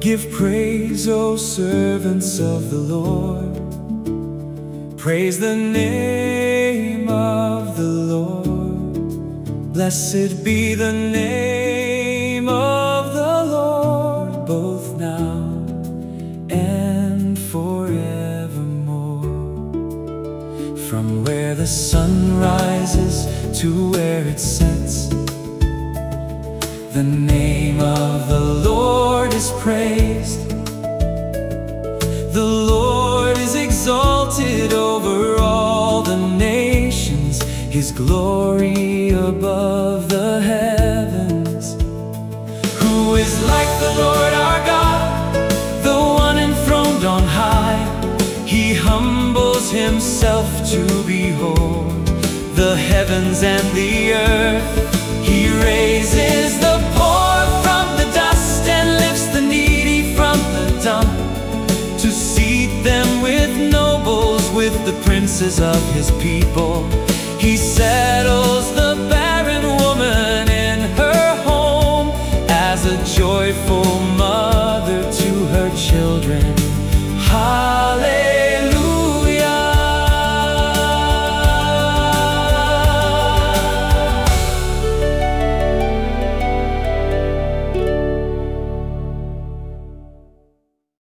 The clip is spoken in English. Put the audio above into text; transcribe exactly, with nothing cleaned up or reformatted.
Give praise, O servants of the Lord. Praise the name of the Lord. Blessed be the name of the Lord, both now and forevermore. From where the sun rises to where it sets, the name of the Lord is praised. The Lord is exalted over all the nations, His glory above the heavens. Who is like the Lord our God, the one enthroned on high? He humbles Himself to behold the heavens and the earth. He raises the poor from the dust and lifts the needy from the dump, to seat them with nobles, with the princes of His people.